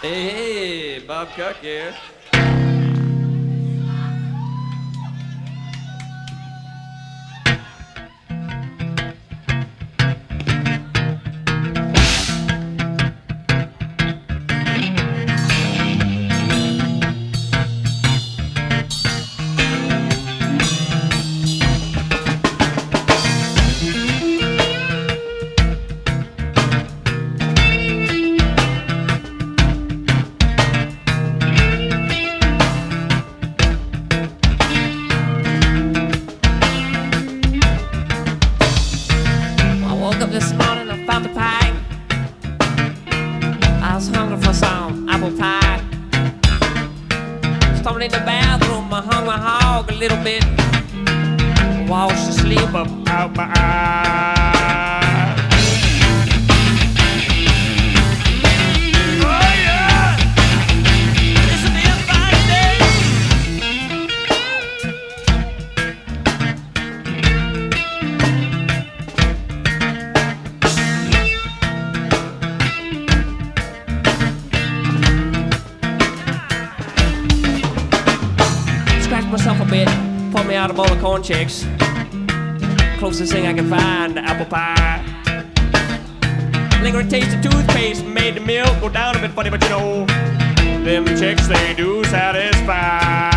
Hey, Bob Cook here. This morning I found the pie. I was hungry for some apple pie. Stumbled in the bathroom, I hung my hog a little bit. Washed the sleep up out my eye. Oh yeah, this'll be a fine day. Scratched myself a bit, pulled me out a bowl of corn chicks. Closest thing I can find, apple pie. Lingering taste of toothpaste made the milk go down a bit funny, but you know, them chicks, they do satisfy.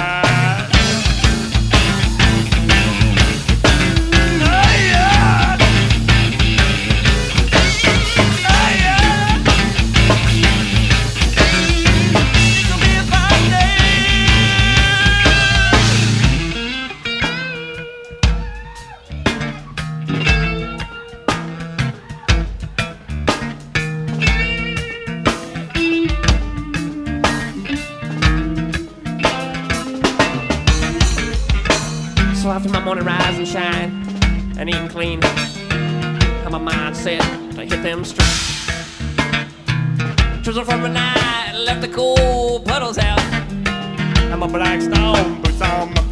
So after my morning rise and shine and eating clean, how my mind set to hit them streets. Drizzle from the night, left the cool puddles out, and my black stone boots on my